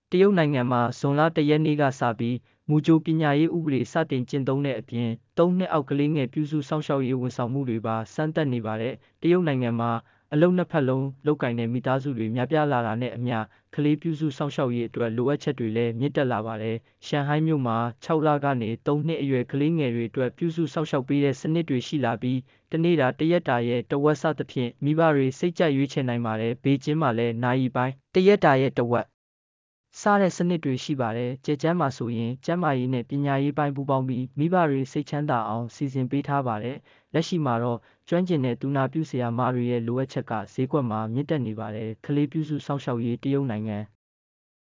တရုတ်နိုင်ငံမှာဇွန်လ1 ရက်နေ့ကစပြီးမူကြိုပညာရေးဥပဒေစတင်ကျင့်သုံးတဲ့အပြင်3 နှစ်အောက်ကလေးငယ်ပြုစုစောင့်ရှောက်ရေးဝန်ဆောင်မှုတွေပါစမ်းသပ်နေပါတယ်။တရုတ်နိုင်ငံမှာအလုပ်နှစ်ဖက်လုံးလုပ်ကိုင်တဲ့မိသားစုတွေများပြားလာတာနဲ့အမျှကလေးပြုစုစောင့်ရှောက်ရေးအတွက်လိုအပ်ချက်တွေလည်းမြင့်တက်လာပါတယ်။ရှန်ဟိုင်းမြို့မှာ6 လကနေ3 နှစ်အရွယ်ကလေးငယ်တွေအတွက်ပြုစုစောင့်ရှောက်ပေးတဲ့စနစ်တွေရှိလာပြီးတစ်နေ့တာတစ်ရက်တာရဲ့တဝက်စသဖြင့်မိဘတွေစိတ်ကြိုက်ရွေးချယ်နိုင်ပါတယ်။ဘေကျင်းမှာလည်းနာရီပိုင်းတစ်ရက်တာရဲ့တဝက်စတဲ့စနစ်တွေရှိပါတယ်။ကျယ်ကျန်းမှာဆိုရင်ကျန်းမာရေးနဲ့ပညာရေးပိုင်းပူးပေါင်းပြီးမိဘတွေစိတ်ချမ်းသာအောင်စီစဉ်ပေးထားပါတယ်။လက်ရှိမှာတော့ကျွမ်းကျင်တဲ့သူနာပြုဆရာမတွေရဲ့လိုအပ်ချက်ကဈေးကွက်မှာမြင့်တက်နေပါတယ်။ကလေးပြုစုစောင့်ရှောက်ရေးတရုတ်နိုင်ငံ